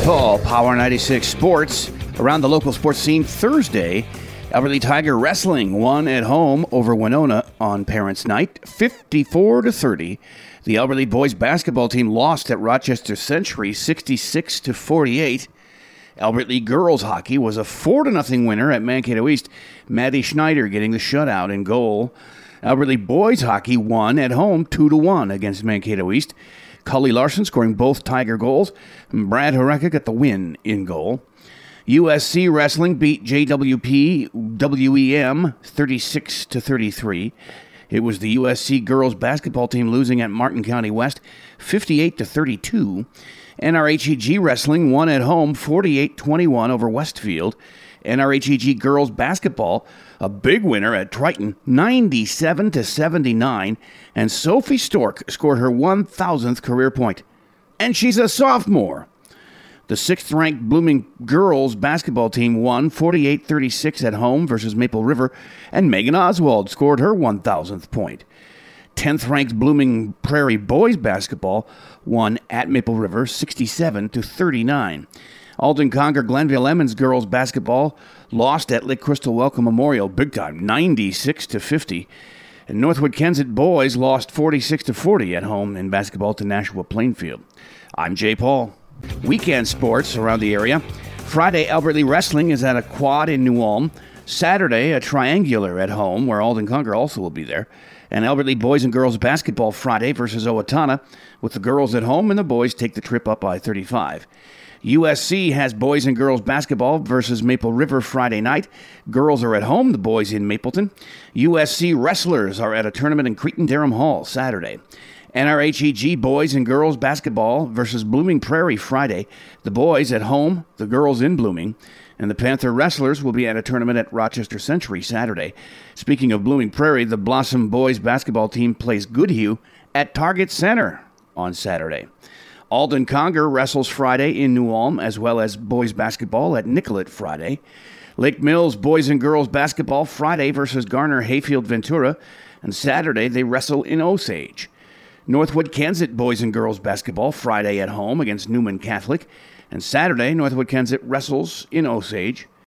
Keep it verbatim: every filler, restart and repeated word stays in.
Paul, Power ninety-six Sports. Around the local sports scene Thursday, Albertley Tiger Wrestling won at home over Winona on Parents' Night, fifty-four to thirty. The Albertley boys basketball team lost at Rochester Century, sixty-six to forty-eight. Albertley girls hockey was a four to nothing winner at Mankato East, Maddie Schneider getting the shutout in goal. Albertley boys hockey won at home two to one against Mankato East. Cully Larson scoring both Tiger goals. And Brad Horeka got the win in goal. U S C Wrestling beat J W P W E M thirty-six to thirty-three. It was the U S C girls basketball team losing at Martin County West fifty-eight to thirty-two. N R H E G Wrestling won at home forty-eight twenty-one over Westfield. N R H E G girls basketball, a big winner at Triton, ninety-seven to seventy-nine, and Sophie Stork scored her one thousandth career point. And she's a sophomore. The sixth-ranked Blooming girls basketball team won forty-eight thirty-six at home versus Maple River, and Megan Oswald scored her one thousandth point. tenth-ranked Blooming Prairie boys basketball won at Maple River sixty-seven to thirty-nine. Alden Conger Glenville Emmons girls basketball lost at Lake Crystal Welcome Memorial big time, ninety-six to fifty. And Northwood Kensett boys lost forty-six to forty at home in basketball to Nashua Plainfield. I'm Jay Paul. Weekend sports around the area. Friday, Albertley Wrestling is at a quad in New Ulm. Saturday, a triangular at home, where Alden Conger also will be there. And Albertley boys and girls basketball Friday versus Owatonna, with the girls at home and the boys take the trip up I thirty-five. U S C has boys and girls basketball versus Maple River Friday night. Girls are at home, the boys in Mapleton. U S C wrestlers are at a tournament in Cretin-Derham Hall Saturday. N R H E G boys and girls basketball versus Blooming Prairie Friday. The boys at home, the girls in Blooming. And the Panther wrestlers will be at a tournament at Rochester Century Saturday. Speaking of Blooming Prairie, the Blossom boys basketball team plays Goodhue at Target Center on Saturday. Alden Conger wrestles Friday in New Ulm, as well as boys basketball at Nicollet Friday. Lake Mills boys and girls basketball Friday versus Garner Hayfield Ventura, and Saturday they wrestle in Osage. Northwood Kensett boys and girls basketball Friday at home against Newman Catholic, and Saturday Northwood Kensett wrestles in Osage.